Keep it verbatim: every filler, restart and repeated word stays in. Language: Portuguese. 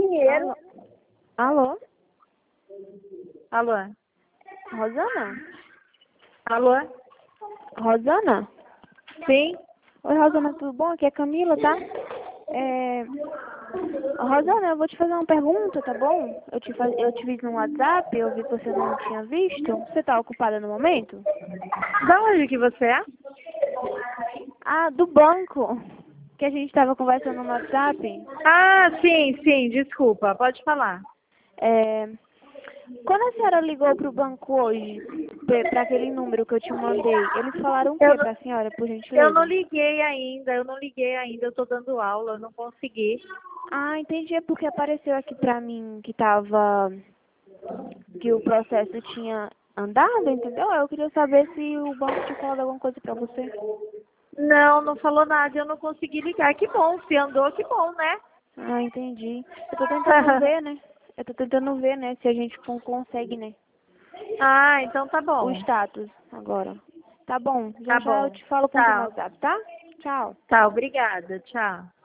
dinheiro. Alô? Alô? Rosana? Alô? Rosana? Sim? Oi, Rosana, tudo bom? Aqui é Camila, tá? É... Rosana, eu vou te fazer uma pergunta, tá bom? Eu te, faz... eu te vi no WhatsApp, eu vi que você não tinha visto. Você tá ocupada no momento? Da onde que você é? Ah, do banco, que a gente tava conversando no WhatsApp. Ah, sim, sim, desculpa, pode falar. É... Quando a senhora ligou pro banco hoje, para aquele número que eu te mandei, eles falaram o Eu que não, pra senhora, por eu não gentileza? liguei ainda, eu não liguei ainda, eu tô dando aula, eu não consegui. Ah, entendi, é porque apareceu aqui pra mim que tava, que o processo tinha andado, entendeu? Eu queria saber se o banco tinha falado alguma coisa pra você. Não, não falou nada, eu não consegui ligar. Que bom, se andou, que bom, né? Ah, entendi. Eu tô tentando ver, né? Eu tô tentando ver, né, se a gente con- consegue, né, Ah, então tá o bom. status agora. Tá bom, já Tá já eu bom. te falo por no Tchau. WhatsApp, tá? Tchau. Tá, obrigada. Tchau.